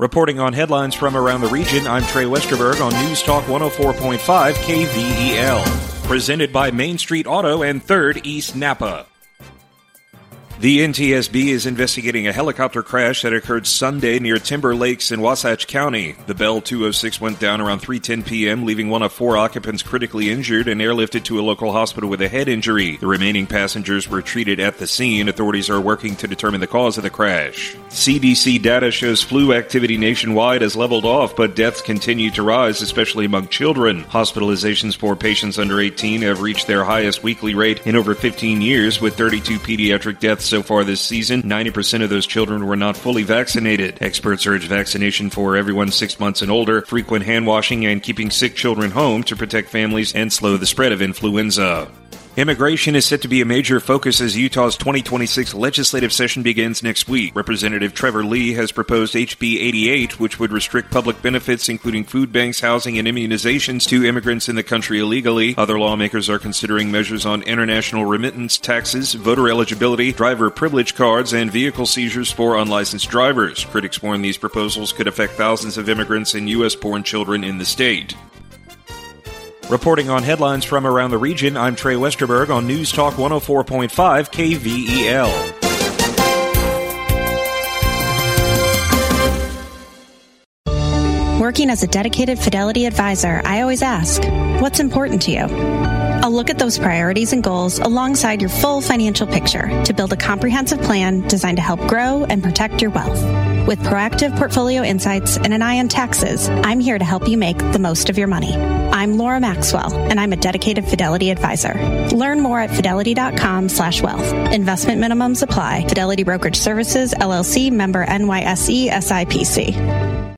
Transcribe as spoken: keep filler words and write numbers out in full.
Reporting on headlines from around the region, I'm Trey Westerberg on News Talk one oh four point five K V E L. Presented by Main Street Auto and third East Napa. The N T S B is investigating a helicopter crash that occurred Sunday near Timber Lakes in Wasatch County. The Bell two oh six went down around three ten p.m., leaving one of four occupants critically injured and airlifted to a local hospital with a head injury. The remaining passengers were treated at the scene. Authorities are working to determine the cause of the crash. C D C data shows flu activity nationwide has leveled off, but deaths continue to rise, especially among children. Hospitalizations for patients under eighteen have reached their highest weekly rate in over fifteen years, with thirty-two pediatric deaths so far this season. ninety percent of those children were not fully vaccinated. Experts urge vaccination for everyone six months and older, frequent hand washing, and keeping sick children home to protect families and slow the spread of influenza. Immigration is set to be a major focus as Utah's twenty twenty-six legislative session begins next week. Representative Trevor Lee has proposed H B eighty-eight, which would restrict public benefits, including food banks, housing, and immunizations, to immigrants in the country illegally. Other lawmakers are considering measures on international remittance, taxes, voter eligibility, driver privilege cards, and vehicle seizures for unlicensed drivers. Critics warn these proposals could affect thousands of immigrants and U S-born children in the state. Reporting on headlines from around the region, I'm Trey Westerberg on News Talk one oh four point five K V E L. Working as a dedicated Fidelity advisor, I always ask, what's important to you? I'll look at those priorities and goals alongside your full financial picture to build a comprehensive plan designed to help grow and protect your wealth. With proactive portfolio insights and an eye on taxes, I'm here to help you make the most of your money. I'm Laura Maxwell, and I'm a dedicated Fidelity advisor. Learn more at fidelity.com slash wealth. Investment minimums apply. Fidelity Brokerage Services, L L C, member N Y S E, S I P C.